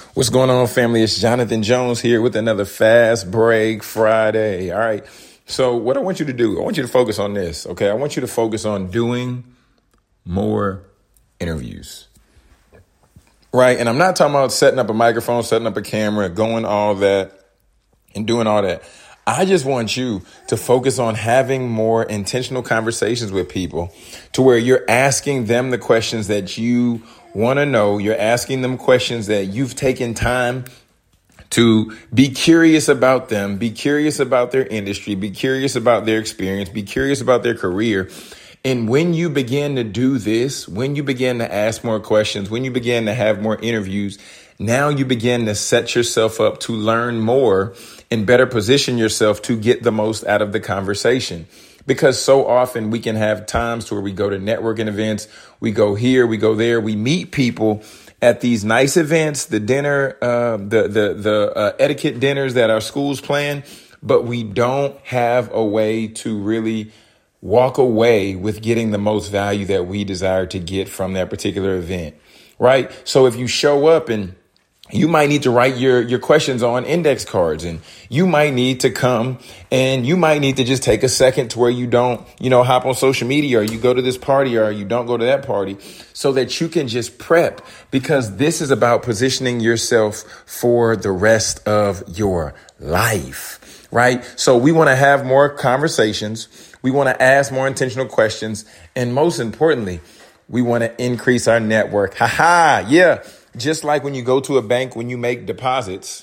What's going on, family? It's Jonathan Jones here with another Fast Break Friday. All right. So what I want you to do, I want you to focus on this. Okay. I want you to focus on doing more interviews. Right. And I'm not talking about setting up a microphone, setting up a camera, going all that and doing all that. I just want you to focus on having more intentional conversations with people to where you're asking them the questions that you want to know. You're asking them questions that you've taken time to be curious about them, be curious about their industry, be curious about their experience, be curious about their career. And when you begin to do this, when you begin to ask more questions, when you begin to have more interviews, now you begin to set yourself up to learn more and better position yourself to get the most out of the conversation. Because so often we can have times where we go to networking events, we go here, we go there, we meet people at these nice events, the dinner, the etiquette dinners that our schools plan, but we don't have a way to really walk away with getting the most value that we desire to get from that particular event, right? So if you show up and you might need to write your questions on index cards, and you might need to come and you might need to just take a second to where you don't, hop on social media, or you go to this party or you don't go to that party, so that you can just prep, because this is about positioning yourself for the rest of your life, right? So we want to have more conversations. We want to ask more intentional questions. And most importantly, we want to increase our network. Yeah. Just like when you go to a bank, when you make deposits,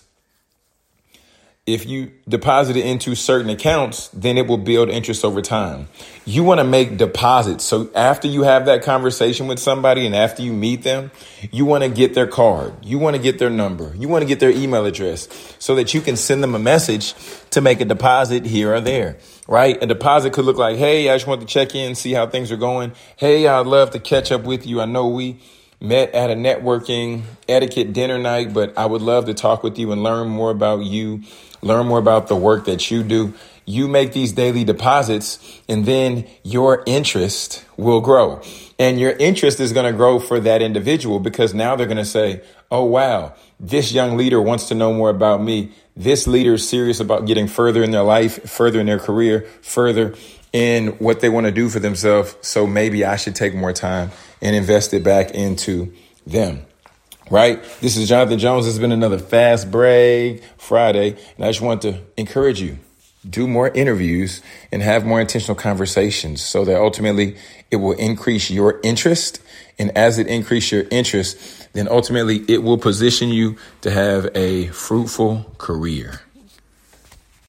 if you deposit it into certain accounts, then it will build interest over time. You want to make deposits. So after you have that conversation with somebody and after you meet them, you want to get their card. You want to get their number. You want to get their email address so that you can send them a message to make a deposit here or there, right? A deposit could look like, hey, I just want to check in, see how things are going. Hey, I'd love to catch up with you. I know we met at a networking etiquette dinner night, but I would love to talk with you and learn more about you, learn more about the work that you do. You make these daily deposits, and then your interest will grow. And your interest is going to grow for that individual, because now they're going to say, oh, wow, this young leader wants to know more about me. This leader is serious about getting further in their life, further in their career, further in what they want to do for themselves. So maybe I should take more time and invest it back into them. Right? This is Jonathan Jones. This has been another Fast Break Friday. And I just want to encourage you, do more interviews and have more intentional conversations so that ultimately it will increase your interest. And as it increases your interest, then ultimately it will position you to have a fruitful career.